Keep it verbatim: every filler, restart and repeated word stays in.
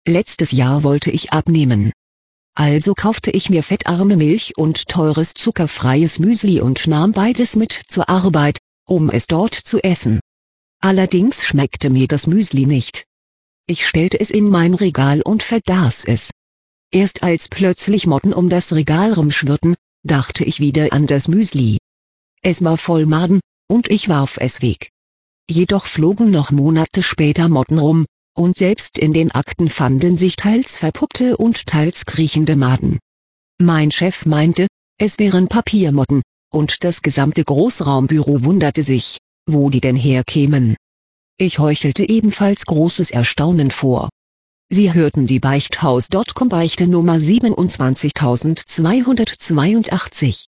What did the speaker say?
Letztes Jahr wollte ich abnehmen. Also kaufte ich mir fettarme Milch und teures zuckerfreies Müsli und nahm beides mit zur Arbeit, um es dort zu essen. Allerdings schmeckte mir das Müsli nicht. Ich stellte es in mein Regal und vergaß es. Erst als plötzlich Motten um das Regal rumschwirrten, dachte ich wieder an das Müsli. Es war voll Maden, und ich warf es weg. Jedoch flogen noch Monate später Motten rum, und selbst in den Akten fanden sich teils verpuppte und teils kriechende Maden. Mein Chef meinte, es wären Papiermotten, und das gesamte Großraumbüro wunderte sich, wo die denn herkämen. Ich heuchelte ebenfalls großes Erstaunen vor. Sie hörten die Beichthaus Punkt com Beichte Nummer siebenundzwanzigtausendzweihundertzweiundachtzig.